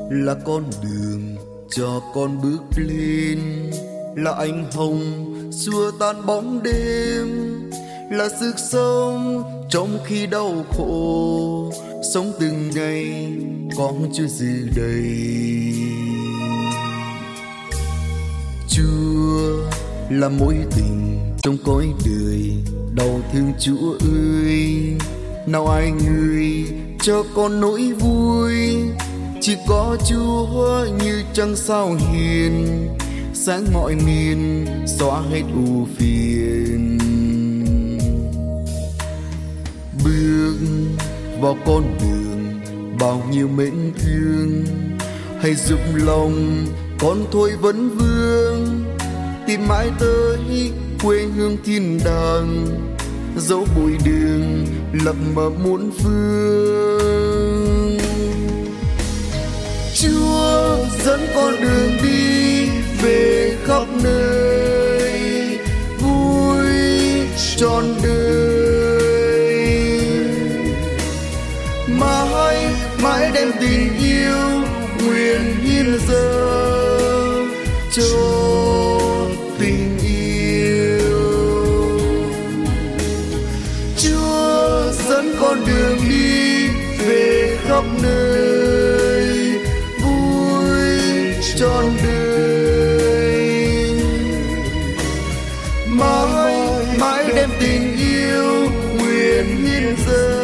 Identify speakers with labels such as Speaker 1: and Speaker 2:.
Speaker 1: là con đường cho con bước lên, là ánh hồng xua tan bóng đêm, là sức sống trong khi đau khổ, sống từng ngày con chưa dư đầy. Chúa là mối tình trong cõi đời, đau thương Chúa ơi, nào ai người cho con nỗi vui. Chỉ có Chúa như trăng sao hiền, sáng mọi miền xóa hết ưu phiền. Bước vào con đường bao nhiêu mến thương, hãy giúp lòng con thôi vẫn vương, tìm mãi tới quê hương thiên đàng, dẫu bụi đường lập mờ muôn phương. Chúa dẫn con đường đi về khắp nơi, vui trọn đời, mãi mãi đem tình yêu nguyện hiến dâng cho tình yêu. Chúa dẫn con đường đi về khắp nơi, vui trọn đời, mãi mãi đem tình yêu nguyện hiến dâng